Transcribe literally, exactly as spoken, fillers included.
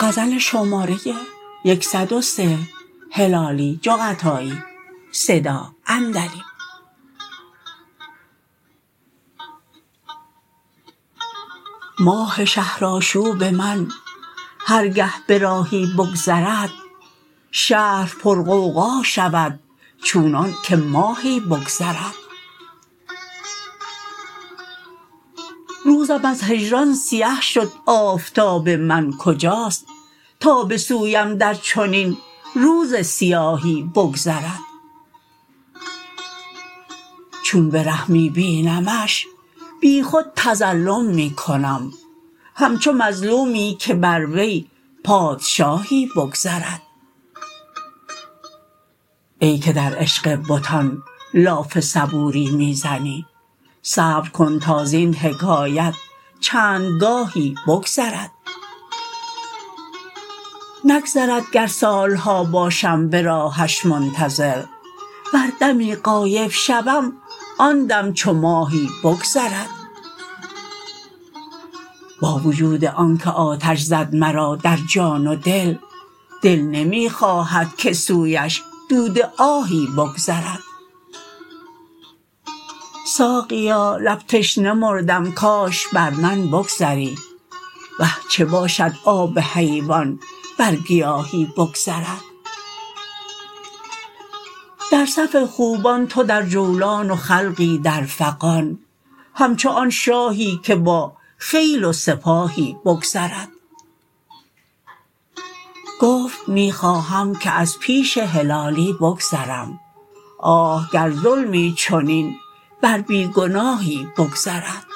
غزل شماره صد و سه هلالی جغتایی صدا اندریم. ماه شهرآشوب من هرگه به راهی بگذرد، شهر پر غوغا شود چونان که ماهی بگذرد. روزم از هجران سیه شد آفتاب من کجاست، تا به سویم در چنین روز سیاهی بگذرد. چون به ره می بینمش بی خود تظلم می کنم، همچو مظلومی که بر وی پادشاهی بگذرد. ای که در عشق بتان لاف صبوری می زنی، صبر کن تا زین حکایت چند گاهی بگذرد. نگذرد گر سالها باشم به راهش منتظر، ور دمی غایب شوم آن دم چو ماهی بگذرد. با وجود آنکه آتش زد مرا در جان و دل، دل نمی خواهد که سویش دود آهی بگذرد. ساقیا لب تشنه مردم کاش بر من بگذری، وه چه باشد آب حیوان بر گیاهی بگذرد. در صف خوبان تو در جولان و خلقی در فغان، همچو آن شاهی که با خیل و سپاهی بگذرد. گفت می خواهم که از پیش هلالی بگذرم، آه گر ظلمی چنین بر بی گناهی بگذرد.